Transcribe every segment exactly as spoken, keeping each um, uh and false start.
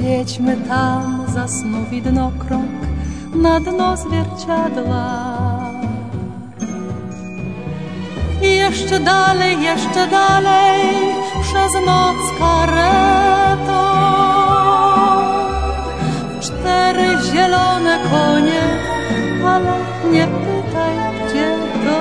Jedźmy tam za snu widnokrąg na dno zwierciadła. I jeszcze dalej, jeszcze dalej przez noc karetą. Cztery zielone konie, ale nie pytaj gdzie to.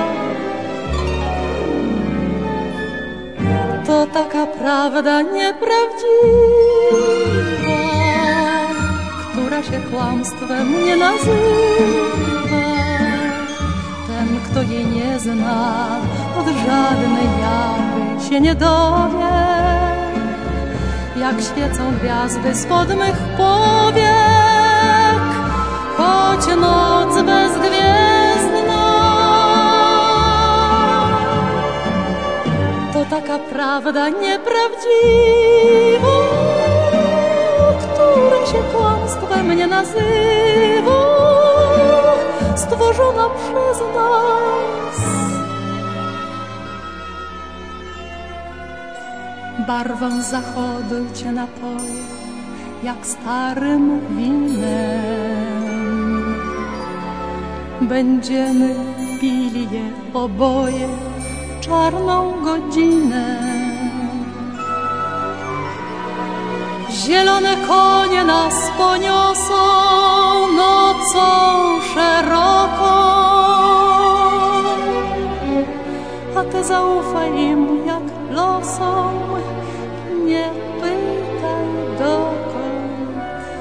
To taka prawda nieprawdziwa, która się kłamstwem nie nazywa. Ten, kto jej nie zna, od żadnej jawy się nie dowie. Jak świecą gwiazdy spod mych powiek, choć noc bezgwiezdna. To taka prawda nieprawdziwa, która się kłamstwem nie nazywa, stworzona przez nas. Barwą zachodu cię napoje, jak starym winem. Będziemy pili je oboje czarną godzinę. Zielone konie nas poniosą nocą szeroką, a ty zaufaj im jak losom, nie pytaj dokąd.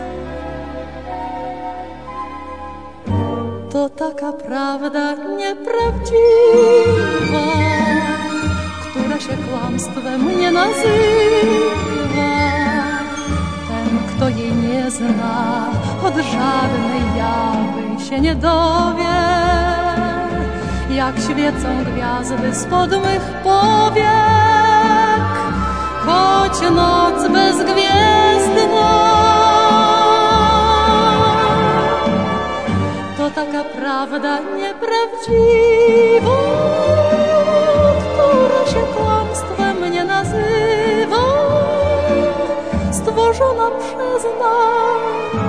To taka prawda nieprawdziwa, która się kłamstwem nie nazywa. Ten, kto jej nie zna, od żadnej jawy się nie dowie. Jak świecą gwiazdy spod mych powiek, choć noc bezgwiezdna. To taka prawda nieprawdziwa, która się kłamstwem nie nazywa, stworzona przez nas.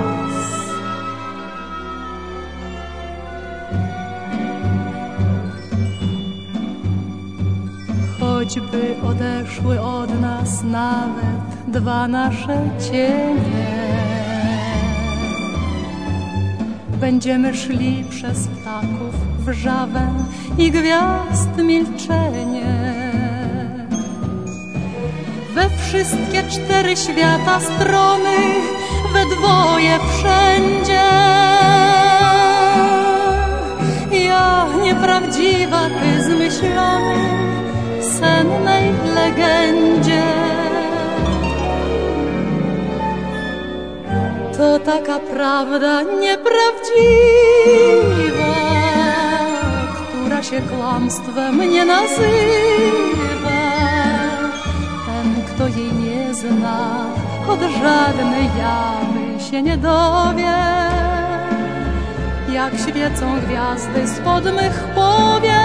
Choćby odeszły od nas nawet dwa nasze cienie, będziemy szli przez ptaków wrzawę i gwiazd milczenie. We wszystkie cztery świata strony, we dwoje wszędzie. Ja nieprawdziwa, ty zmyślony, sennej legendzie. To taka prawda nieprawdziwa, która się kłamstwem nie nazywa. Ten, kto jej nie zna, od żadnej jawy się nie dowie. Jak świecą gwiazdy spod mych powiek,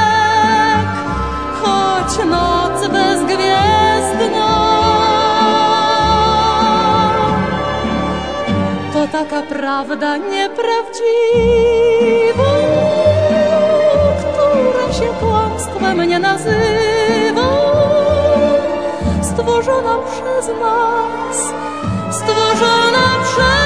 choć noc bezgwiezdna. To taka prawda nieprawdziwa, która się kłamstwem nie nazywa, stworzona przez nas, stworzona przez